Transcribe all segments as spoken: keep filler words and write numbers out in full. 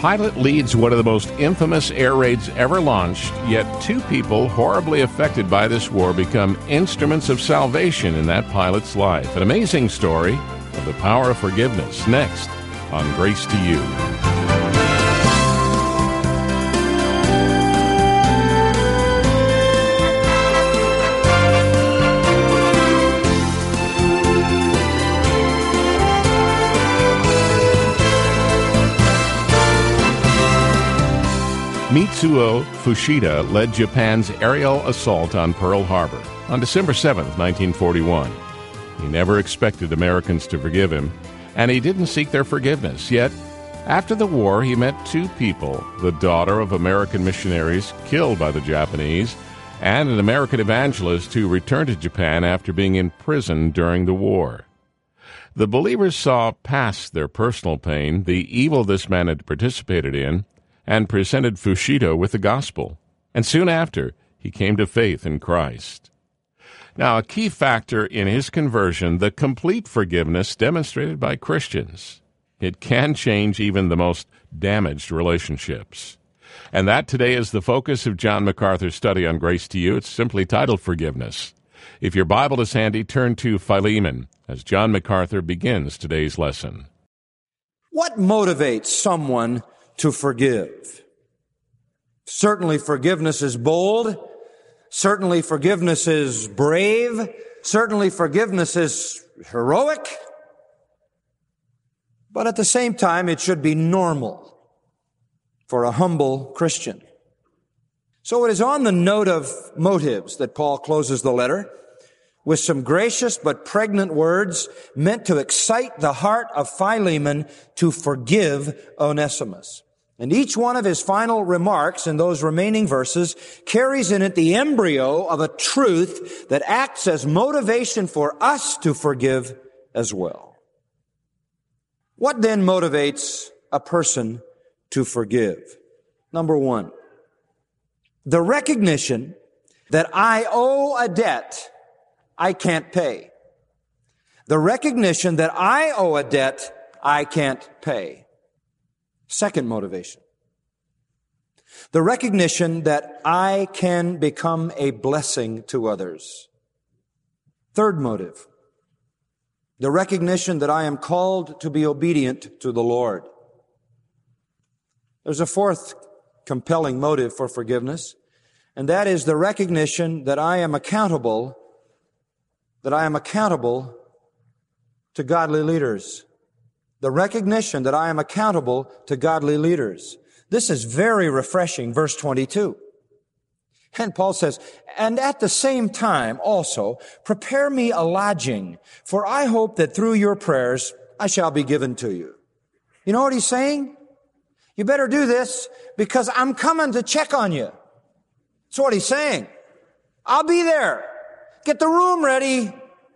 pilot leads one of the most infamous air raids ever launched, yet two people horribly affected by this war become instruments of salvation in that pilot's life. An amazing story of the power of forgiveness, next on Grace to You. Mitsuo Fuchida led Japan's aerial assault on Pearl Harbor on December seventh, nineteen forty-one. He never expected Americans to forgive him, and he didn't seek their forgiveness. Yet, after the war, he met two people, the daughter of American missionaries killed by the Japanese, and an American evangelist who returned to Japan after being imprisoned during the war. The believers saw past their personal pain, the evil this man had participated in, and presented Fuchida with the gospel. And soon after, he came to faith in Christ. Now, a key factor in his conversion, the complete forgiveness demonstrated by Christians. It can change even the most damaged relationships. And that today is the focus of John MacArthur's study on Grace to You. It's simply titled Forgiveness. If your Bible is handy, turn to Philemon as John MacArthur begins today's lesson. What motivates someone to forgive? Certainly forgiveness is bold. Certainly forgiveness is brave. Certainly forgiveness is heroic. But at the same time, it should be normal for a humble Christian. So it is on the note of motives that Paul closes the letter with some gracious but pregnant words meant to excite the heart of Philemon to forgive Onesimus. And each one of his final remarks in those remaining verses carries in it the embryo of a truth that acts as motivation for us to forgive as well. What then motivates a person to forgive? Number one, the recognition that I owe a debt I can't pay. The recognition that I owe a debt I can't pay. Second motivation, the recognition that I can become a blessing to others. Third motive, the recognition that I am called to be obedient to the Lord. There's a fourth compelling motive for forgiveness, and that is the recognition that I am accountable, that I am accountable to godly leaders. The recognition that I am accountable to godly leaders. This is very refreshing, verse twenty-two. And Paul says, and at the same time also, prepare me a lodging, for I hope that through your prayers I shall be given to you. You know what he's saying? You better do this because I'm coming to check on you. That's what he's saying. I'll be there. Get the room ready.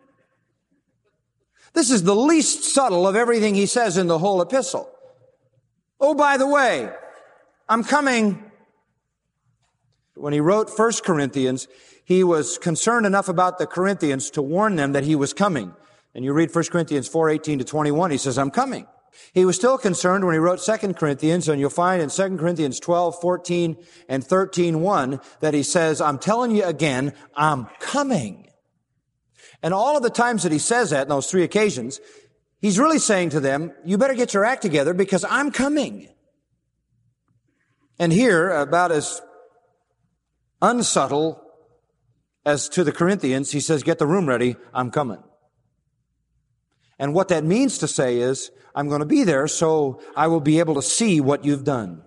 This is the least subtle of everything he says in the whole epistle. Oh, by the way, I'm coming. When he wrote First Corinthians, he was concerned enough about the Corinthians to warn them that he was coming. And you read First Corinthians four, eighteen to twenty-one, he says, I'm coming. He was still concerned when he wrote Second Corinthians, and you'll find in Second Corinthians twelve, fourteen, and thirteen, one, that he says, I'm telling you again, I'm coming. And all of the times that he says that, in those three occasions, he's really saying to them, you better get your act together because I'm coming. And here, about as unsubtle as to the Corinthians, he says, get the room ready, I'm coming. And what that means to say is, I'm going to be there so I will be able to see what you've done.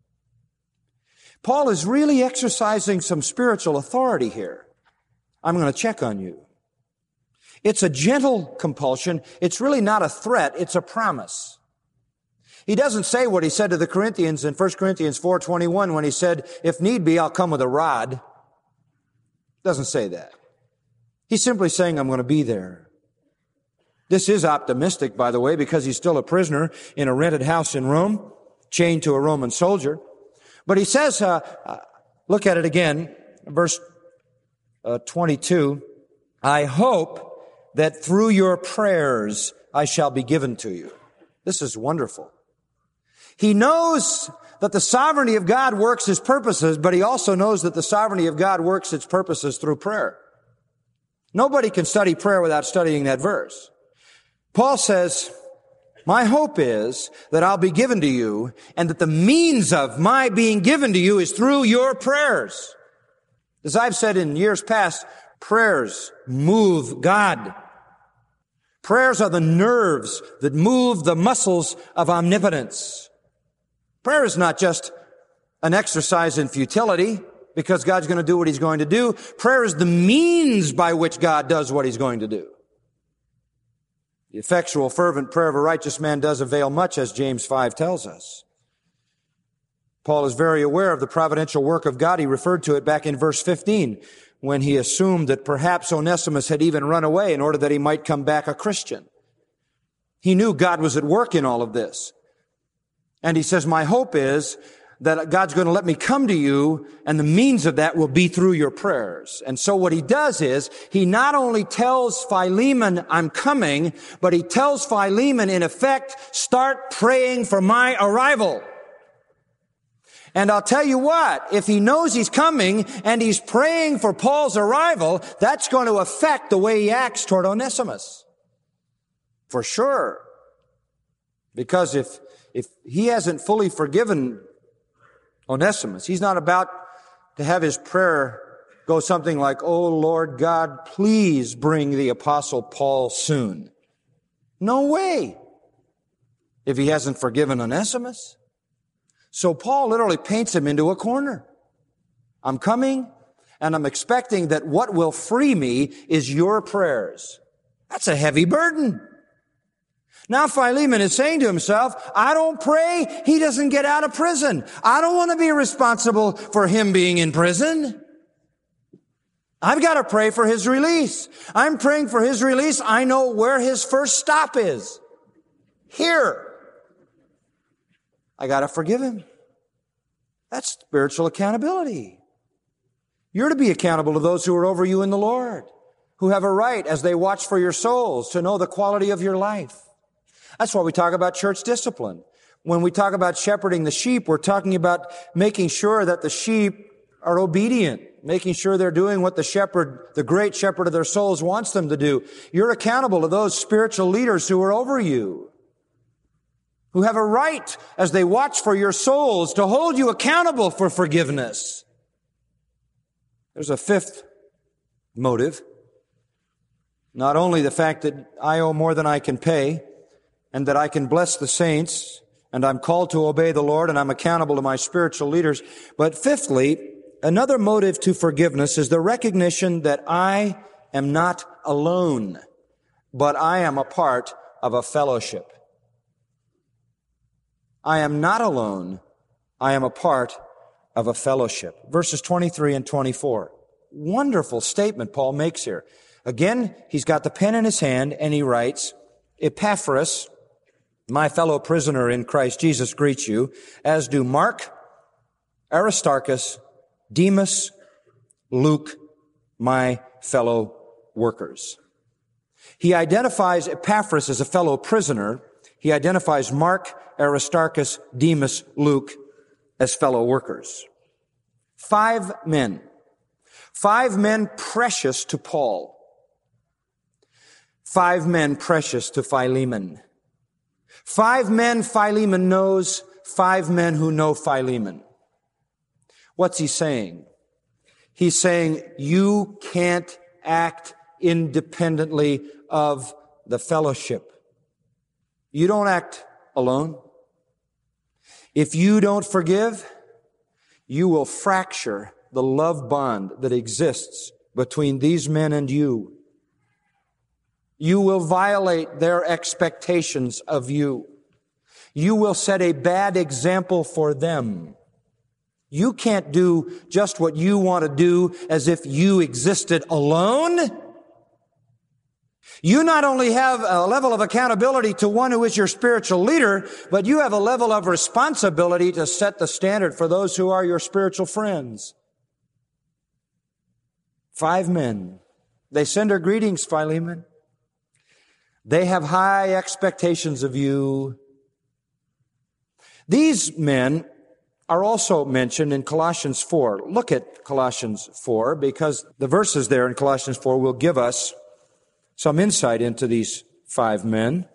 Paul is really exercising some spiritual authority here. I'm going to check on you. It's a gentle compulsion. It's really not a threat. It's a promise. He doesn't say what he said to the Corinthians in First Corinthians four twenty-one when he said, if need be, I'll come with a rod. Doesn't say that. He's simply saying, I'm going to be there. This is optimistic, by the way, because he's still a prisoner in a rented house in Rome, chained to a Roman soldier. But he says, uh, uh, look at it again, verse uh, twenty-two, I hope that through your prayers I shall be given to you. This is wonderful. He knows that the sovereignty of God works His purposes, but he also knows that the sovereignty of God works its purposes through prayer. Nobody can study prayer without studying that verse. Paul says, my hope is that I'll be given to you, and that the means of my being given to you is through your prayers. As I've said in years past, prayers move God. Prayers are the nerves that move the muscles of omnipotence. Prayer is not just an exercise in futility, because God's going to do what He's going to do. Prayer is the means by which God does what He's going to do. The effectual, fervent prayer of a righteous man does avail much, as James five tells us. Paul is very aware of the providential work of God. He referred to it back in verse fifteen, when he assumed that perhaps Onesimus had even run away in order that he might come back a Christian. He knew God was at work in all of this. And he says, my hope is that God's going to let me come to you, and the means of that will be through your prayers. And so what he does is, he not only tells Philemon, I'm coming, but he tells Philemon, in effect, start praying for my arrival. And I'll tell you what, if he knows he's coming and he's praying for Paul's arrival, that's going to affect the way he acts toward Onesimus. For sure. Because if, if he hasn't fully forgiven Onesimus, he's not about to have his prayer go something like, oh Lord God, please bring the Apostle Paul soon. No way. If he hasn't forgiven Onesimus. So Paul literally paints him into a corner. I'm coming, and I'm expecting that what will free me is your prayers. That's a heavy burden. Now Philemon is saying to himself, I don't pray, he doesn't get out of prison. I don't want to be responsible for him being in prison. I've got to pray for his release. I'm praying for his release. I know where his first stop is. Here. I got to forgive him. That's spiritual accountability. You're to be accountable to those who are over you in the Lord, who have a right, as they watch for your souls, to know the quality of your life. That's why we talk about church discipline. When we talk about shepherding the sheep, we're talking about making sure that the sheep are obedient, making sure they're doing what the shepherd, the great shepherd of their souls, wants them to do. You're accountable to those spiritual leaders who are over you, who have a right, as they watch for your souls, to hold you accountable for forgiveness. There's a fifth motive. Not only the fact that I owe more than I can pay, and that I can bless the saints, and I'm called to obey the Lord, and I'm accountable to my spiritual leaders, but fifthly, another motive to forgiveness is the recognition that I am not alone, but I am a part of a fellowship. I am not alone. I am a part of a fellowship. Verses twenty-three and twenty-four. Wonderful statement Paul makes here. Again, he's got the pen in his hand and he writes, Epaphras, my fellow prisoner in Christ Jesus, greets you, as do Mark, Aristarchus, Demas, Luke, my fellow workers. He identifies Epaphras as a fellow prisoner. He identifies Mark, Aristarchus, Demas, Luke as fellow workers. Five men. Five men precious to Paul. Five men precious to Philemon. Five men Philemon knows, five men who know Philemon. What's he saying? He's saying you can't act independently of the fellowship. You don't act alone. If you don't forgive, you will fracture the love bond that exists between these men and you. You will violate their expectations of you. You will set a bad example for them. You can't do just what you want to do as if you existed alone. You not only have a level of accountability to one who is your spiritual leader, but you have a level of responsibility to set the standard for those who are your spiritual friends. Five men. They send her greetings, Philemon. They have high expectations of you. These men are also mentioned in Colossians four. Look at Colossians four, because the verses there in Colossians four will give us some insight into these five men.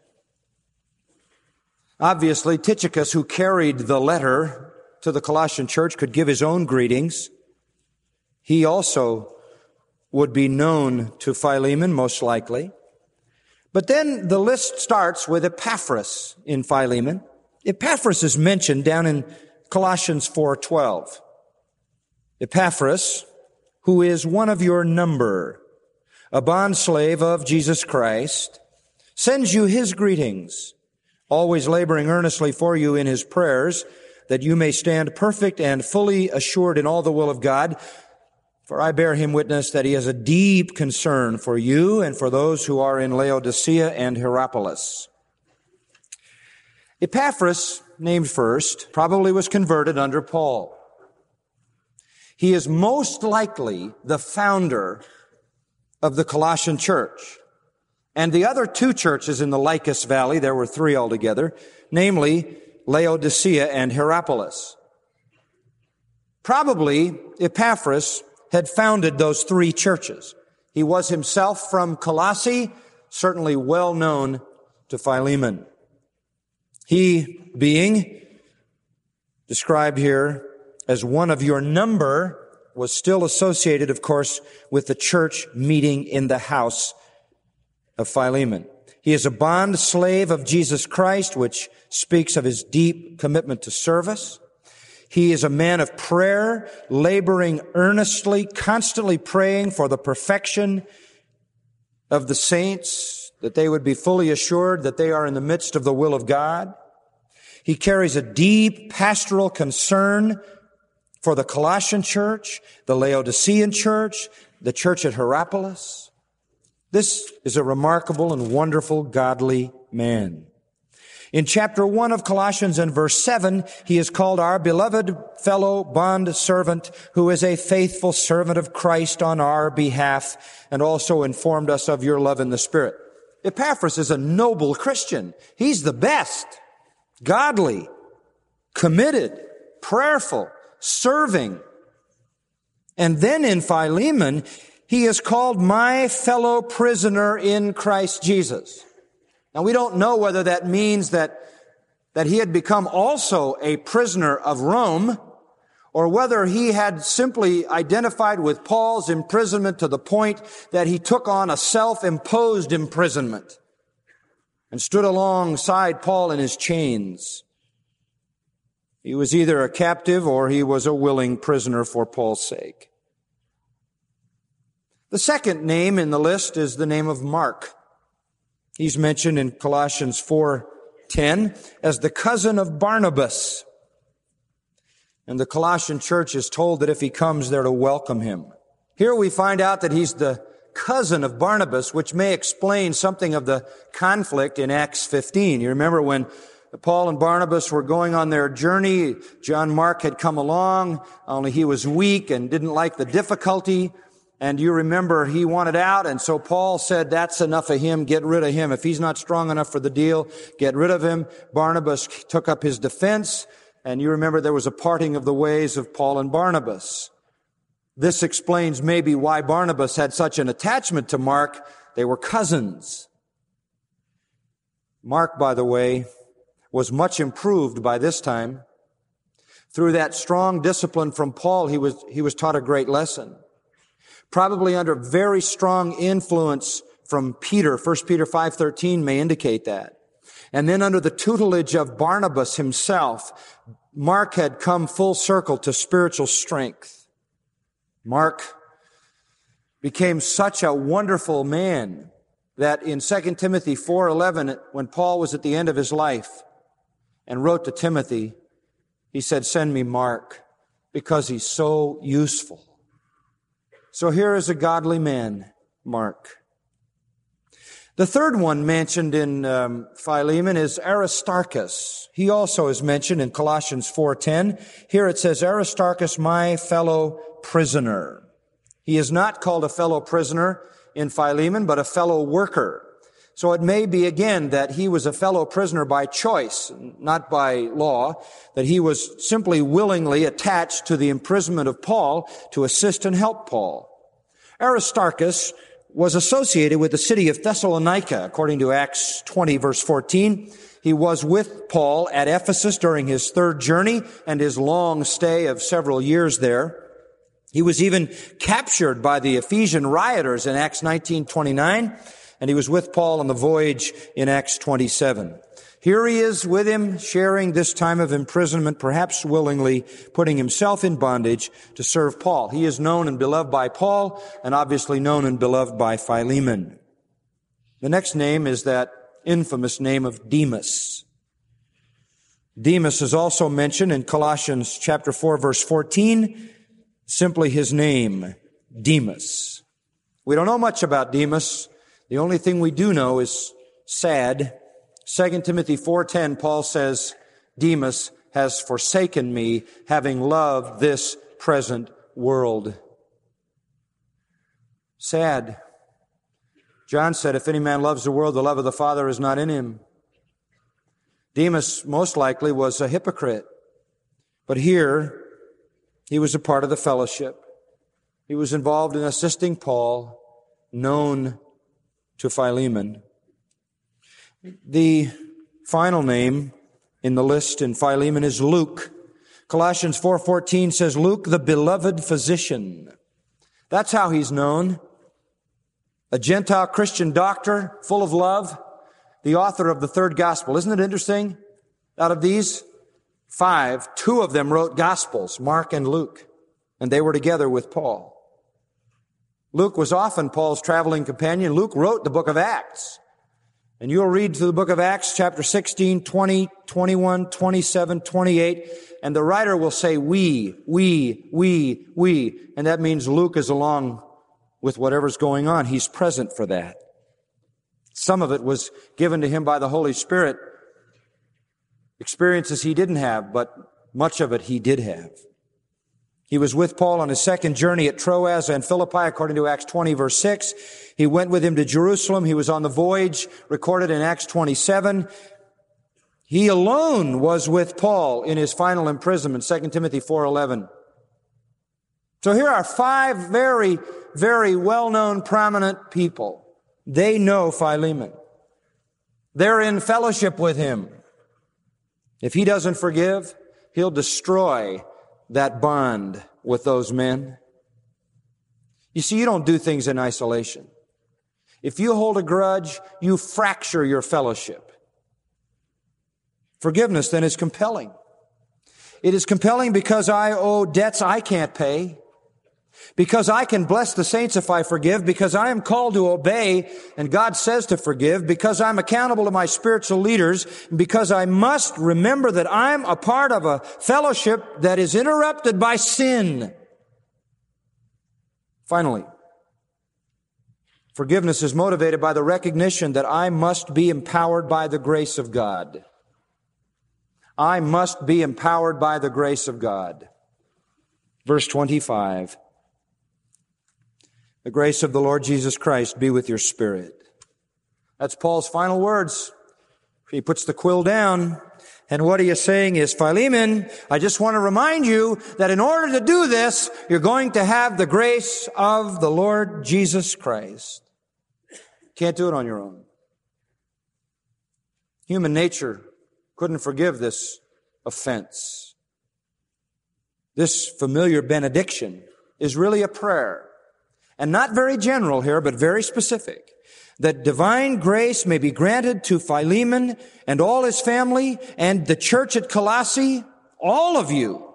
Obviously, Tychicus, who carried the letter to the Colossian church, could give his own greetings. He also would be known to Philemon, most likely. But then the list starts with Epaphras in Philemon. Epaphras is mentioned down in Colossians four twelve. Epaphras, who is one of your number, a bondslave of Jesus Christ, sends you his greetings, always laboring earnestly for you in his prayers, that you may stand perfect and fully assured in all the will of God. For I bear him witness that he has a deep concern for you and for those who are in Laodicea and Hierapolis. Epaphras, named first, probably was converted under Paul. He is most likely the founder of the Colossian church. And the other two churches in the Lycus Valley, there were three altogether, namely Laodicea and Hierapolis. Probably Epaphras had founded those three churches. He was himself from Colossae, certainly well known to Philemon. He, being described here as one of your number, was still associated, of course, with the church meeting in the house of Philemon. He is a bond slave of Jesus Christ, which speaks of his deep commitment to service. He is a man of prayer, laboring earnestly, constantly praying for the perfection of the saints, that they would be fully assured that they are in the midst of the will of God. He carries a deep pastoral concern for the Colossian church, the Laodicean church, the church at Hierapolis. This is a remarkable and wonderful godly man. In chapter one of Colossians and verse seven, he is called our beloved fellow bond servant, who is a faithful servant of Christ on our behalf, and also informed us of your love in the Spirit. Epaphras is a noble Christian. He's the best. Godly, committed, prayerful, serving. And then in Philemon, he is called my fellow prisoner in Christ Jesus. Now, we don't know whether that means that, that he had become also a prisoner of Rome, or whether he had simply identified with Paul's imprisonment to the point that he took on a self-imposed imprisonment and stood alongside Paul in his chains. He was either a captive or he was a willing prisoner for Paul's sake. The second name in the list is the name of Mark. He's mentioned in Colossians four ten as the cousin of Barnabas. And the Colossian church is told that if he comes, they're to welcome him. Here we find out that he's the cousin of Barnabas, which may explain something of the conflict in Acts fifteen. You remember when Paul and Barnabas were going on their journey, John Mark had come along, only he was weak and didn't like the difficulty. And you remember he wanted out, and so Paul said, that's enough of him, get rid of him. If he's not strong enough for the deal, get rid of him. Barnabas took up his defense, and you remember there was a parting of the ways of Paul and Barnabas. This explains maybe why Barnabas had such an attachment to Mark. They were cousins. Mark, by the way, was much improved by this time. Through that strong discipline from Paul, he was, he was taught a great lesson. Probably under very strong influence from Peter. First Peter five thirteen may indicate that. And then under the tutelage of Barnabas himself, Mark had come full circle to spiritual strength. Mark became such a wonderful man that in Second Timothy four eleven, when Paul was at the end of his life and wrote to Timothy, he said, send me Mark, because he's so useful. So here is a godly man, Mark. The third one mentioned in um, Philemon is Aristarchus. He also is mentioned in Colossians four ten. Here it says, Aristarchus, my fellow prisoner. He is not called a fellow prisoner in Philemon, but a fellow worker. So it may be again that he was a fellow prisoner by choice, not by law, that he was simply willingly attached to the imprisonment of Paul to assist and help Paul. Aristarchus was associated with the city of Thessalonica, according to Acts twenty, verse fourteen. He was with Paul at Ephesus during his third journey and his long stay of several years there. He was even captured by the Ephesian rioters in Acts nineteen twenty-nine, and he was with Paul on the voyage in Acts twenty-seven. Here he is with him, sharing this time of imprisonment, perhaps willingly putting himself in bondage to serve Paul. He is known and beloved by Paul, and obviously known and beloved by Philemon. The next name is that infamous name of Demas. Demas is also mentioned in Colossians chapter four, verse fourteen, simply his name, Demas. We don't know much about Demas. The only thing we do know is sad. Second Timothy four ten, Paul says, Demas has forsaken me, having loved this present world. Sad. John said, if any man loves the world, the love of the Father is not in him. Demas most likely was a hypocrite. But here, he was a part of the fellowship. He was involved in assisting Paul, known to Philemon. The final name in the list in Philemon is Luke. Colossians four fourteen says, Luke, the beloved physician. That's how he's known. A Gentile Christian doctor, full of love, the author of the third gospel. Isn't it interesting? Out of these five, two of them wrote gospels, Mark and Luke, and they were together with Paul. Luke was often Paul's traveling companion. Luke wrote the book of Acts. And you'll read through the book of Acts, chapter sixteen, twenty, twenty-one, twenty-seven, twenty-eight, and the writer will say, we, we, we, we. And that means Luke is along with whatever's going on. He's present for that. Some of it was given to him by the Holy Spirit, experiences he didn't have, but much of it he did have. He was with Paul on his second journey at Troas and Philippi, according to Acts twenty, verse six. He went with him to Jerusalem. He was on the voyage, recorded in Acts twenty-seven. He alone was with Paul in his final imprisonment, Second Timothy four eleven. So here are five very, very well-known, prominent people. They know Philemon. They're in fellowship with him. If he doesn't forgive, he'll destroy that bond with those men. You see, you don't do things in isolation. If you hold a grudge, you fracture your fellowship. Forgiveness then is compelling. It is compelling because I owe debts I can't pay, because I can bless the saints if I forgive, because I am called to obey and God says to forgive, because I'm accountable to my spiritual leaders, and because I must remember that I'm a part of a fellowship that is interrupted by sin. Finally, forgiveness is motivated by the recognition that I must be empowered by the grace of God. I must be empowered by the grace of God. Verse twenty-five. The grace of the Lord Jesus Christ be with your spirit. That's Paul's final words. He puts the quill down. And what he is saying is, Philemon, I just want to remind you that in order to do this, you're going to have the grace of the Lord Jesus Christ. Can't do it on your own. Human nature couldn't forgive this offense. This familiar benediction is really a prayer. And not very general here, but very specific. That divine grace may be granted to Philemon and all his family and the church at Colossae, all of you,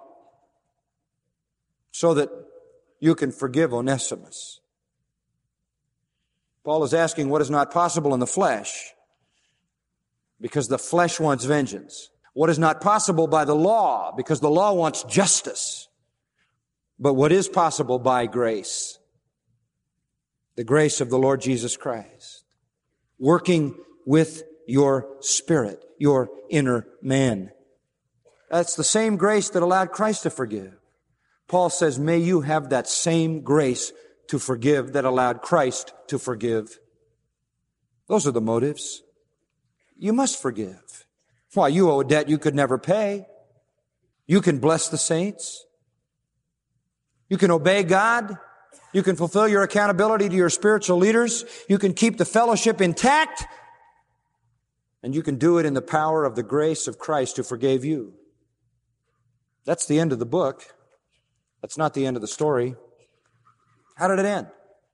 so that you can forgive Onesimus. Paul is asking what is not possible in the flesh, because the flesh wants vengeance. What is not possible by the law, because the law wants justice. But what is possible by grace? The grace of the Lord Jesus Christ, working with your spirit, your inner man. That's the same grace that allowed Christ to forgive. Paul says, may you have that same grace to forgive that allowed Christ to forgive. Those are the motives. You must forgive. Why, you owe a debt you could never pay. You can bless the saints. You can obey God. You can fulfill your accountability to your spiritual leaders. You can keep the fellowship intact. And you can do it in the power of the grace of Christ who forgave you. That's the end of the book. That's not the end of the story. How did it end?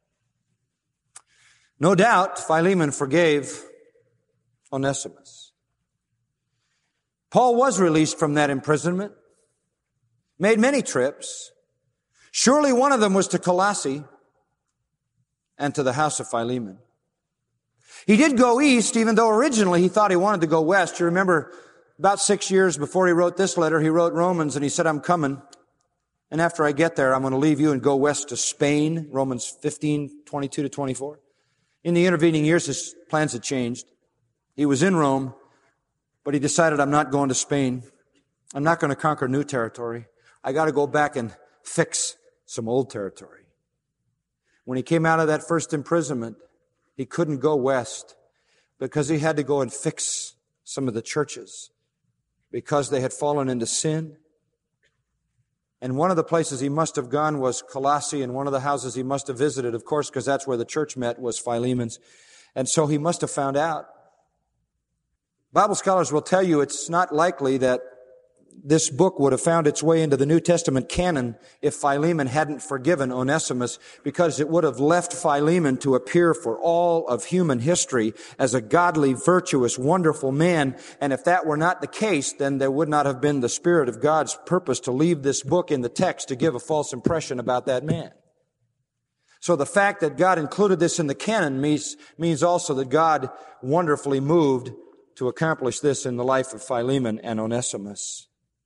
No doubt, Philemon forgave Onesimus. Paul was released from that imprisonment, made many trips. Surely one of them was to Colossae and to the house of Philemon. He did go east, even though originally he thought he wanted to go west. You remember about six years before he wrote this letter, he wrote Romans and he said, I'm coming. And after I get there, I'm going to leave you and go west to Spain, Romans fifteen, twenty-two to twenty-four. In the intervening years, his plans had changed. He was in Rome, but he decided, I'm not going to Spain. I'm not going to conquer new territory. I got to go back and fix some old territory. When he came out of that first imprisonment, he couldn't go west because he had to go and fix some of the churches because they had fallen into sin. And one of the places he must have gone was Colossae, and one of the houses he must have visited, of course, because that's where the church met, was Philemon's. And so he must have found out. Bible scholars will tell you it's not likely that this book would have found its way into the New Testament canon if Philemon hadn't forgiven Onesimus, because it would have left Philemon to appear for all of human history as a godly, virtuous, wonderful man. And if that were not the case, then there would not have been the Spirit of God's purpose to leave this book in the text to give a false impression about that man. So the fact that God included this in the canon means, means also that God wonderfully moved to accomplish this in the life of Philemon and Onesimus.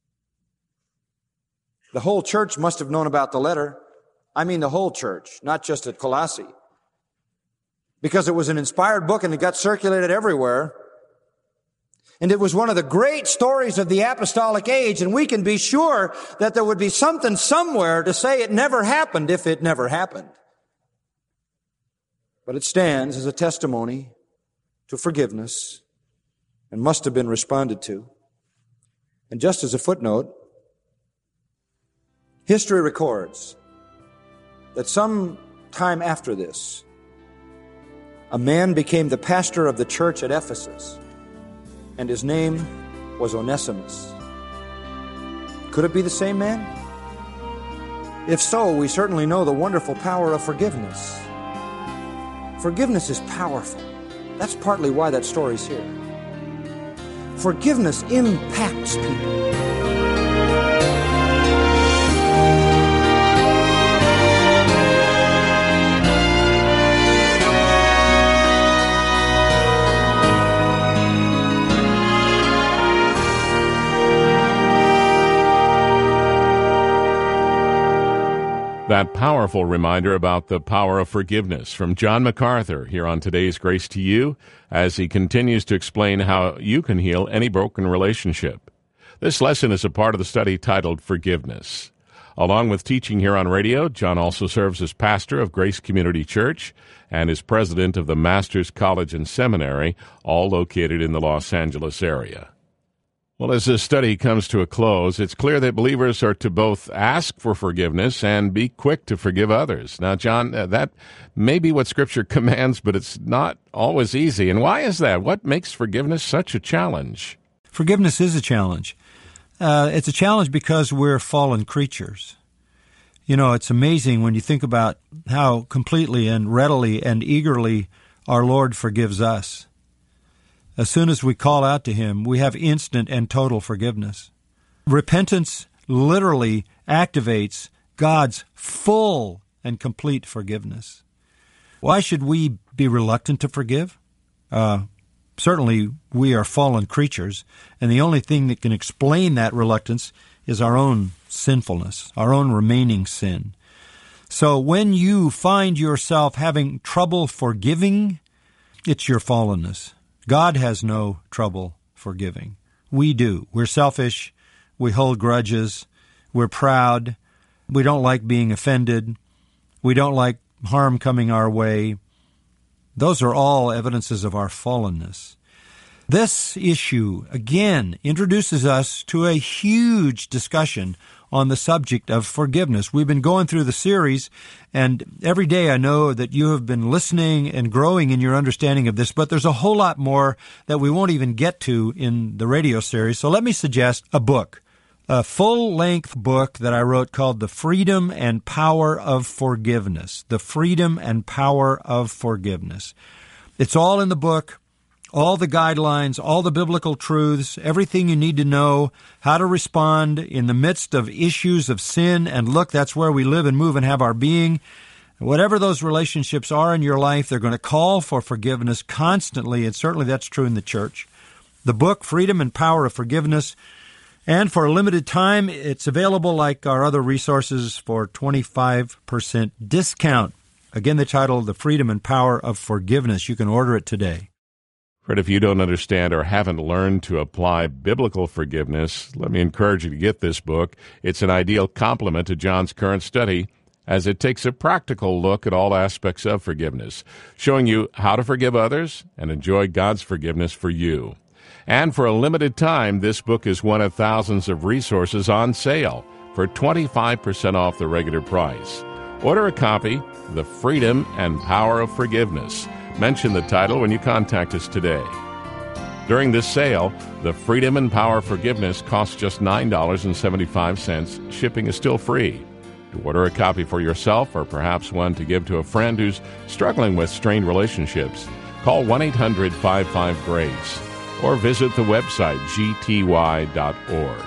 The whole church must have known about the letter. I mean the whole church, not just at Colossae. Because it was an inspired book and it got circulated everywhere. And it was one of the great stories of the apostolic age, and we can be sure that there would be something somewhere to say it never happened if it never happened. But it stands as a testimony to forgiveness and must have been responded to. And just as a footnote, history records that some time after this, a man became the pastor of the church at Ephesus, and his name was Onesimus. Could it be the same man? If so, we certainly know the wonderful power of forgiveness. Forgiveness is powerful. That's partly why that story's here. Forgiveness impacts people. That powerful reminder about the power of forgiveness from John MacArthur here on today's Grace to You, as he continues to explain how you can heal any broken relationship. This lesson is a part of the study titled Forgiveness. Along with teaching here on radio, John also serves as pastor of Grace Community Church and is president of the Masters College and Seminary, all located in the Los Angeles area. Well, as this study comes to a close, it's clear that believers are to both ask for forgiveness and be quick to forgive others. Now, John, uh, that may be what Scripture commands, but it's not always easy. And why is that? What makes forgiveness such a challenge? Forgiveness is a challenge. Uh, it's a challenge because we're fallen creatures. You know, it's amazing when you think about how completely and readily and eagerly our Lord forgives us. As soon as we call out to Him, we have instant and total forgiveness. Repentance literally activates God's full and complete forgiveness. Why should we be reluctant to forgive? Uh, certainly, we are fallen creatures, and the only thing that can explain that reluctance is our own sinfulness, our own remaining sin. So when you find yourself having trouble forgiving, it's your fallenness. God has no trouble forgiving. We do. We're selfish. We hold grudges. We're proud. We don't like being offended. We don't like harm coming our way. Those are all evidences of our fallenness. This issue, again, introduces us to a huge discussion on the subject of forgiveness. We've been going through the series, and every day I know that you have been listening and growing in your understanding of this, but there's a whole lot more that we won't even get to in the radio series. So let me suggest a book, a full-length book that I wrote called The Freedom and Power of Forgiveness. The Freedom and Power of Forgiveness. It's all in the book. All the guidelines, all the biblical truths, everything you need to know, how to respond in the midst of issues of sin. And look, that's where we live and move and have our being. Whatever those relationships are in your life, they're going to call for forgiveness constantly, and certainly that's true in the church. The book, Freedom and Power of Forgiveness, and for a limited time, it's available like our other resources for twenty-five percent discount. Again, the title, The Freedom and Power of Forgiveness. You can order it today. Fred, if you don't understand or haven't learned to apply biblical forgiveness, let me encourage you to get this book. It's an ideal complement to John's current study, as it takes a practical look at all aspects of forgiveness, showing you how to forgive others and enjoy God's forgiveness for you. And for a limited time, this book is one of thousands of resources on sale for twenty-five percent off the regular price. Order a copy, The Freedom and Power of Forgiveness. Mention the title when you contact us today. During this sale, the Freedom and Power of Forgiveness costs just nine dollars and seventy-five cents. Shipping is still free. To order a copy for yourself or perhaps one to give to a friend who's struggling with strained relationships, call one eight hundred five five GRACE or visit the website g t y dot org.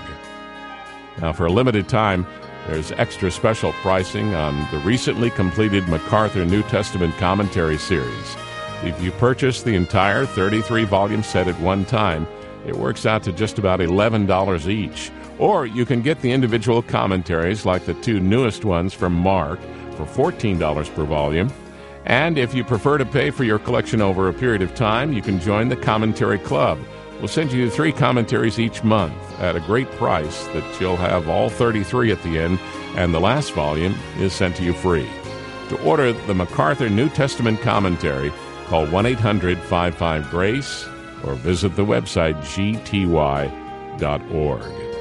Now, for a limited time, there's extra special pricing on the recently completed MacArthur New Testament Commentary series. If you purchase the entire thirty-three volume set at one time, it works out to just about eleven dollars each. Or you can get the individual commentaries like the two newest ones from Mark for fourteen dollars per volume. And if you prefer to pay for your collection over a period of time, you can join the Commentary Club. We'll send you three commentaries each month at a great price that you'll have all thirty-three at the end, and the last volume is sent to you free. To order the MacArthur New Testament Commentary, call one eight hundred five five GRACE or visit the website g t y dot org.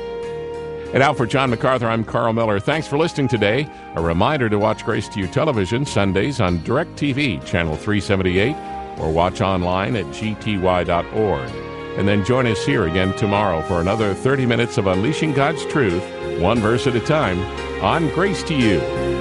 And now for John MacArthur, I'm Carl Miller. Thanks for listening today. A reminder to watch Grace to You Television Sundays on DirecTV, Channel three seventy-eight, or watch online at g t y dot org. And then join us here again tomorrow for another thirty minutes of unleashing God's truth, one verse at a time, on Grace to You.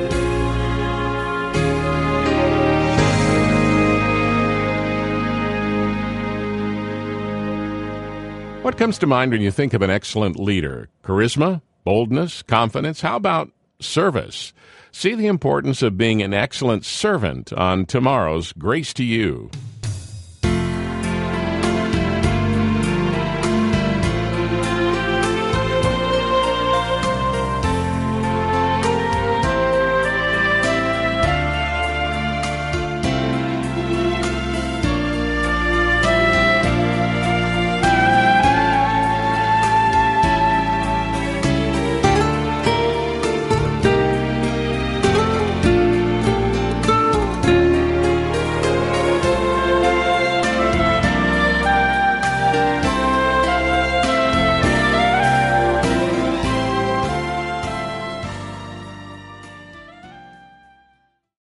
What comes to mind when you think of an excellent leader? Charisma, boldness, confidence? How about service? See the importance of being an excellent servant on tomorrow's Grace to You.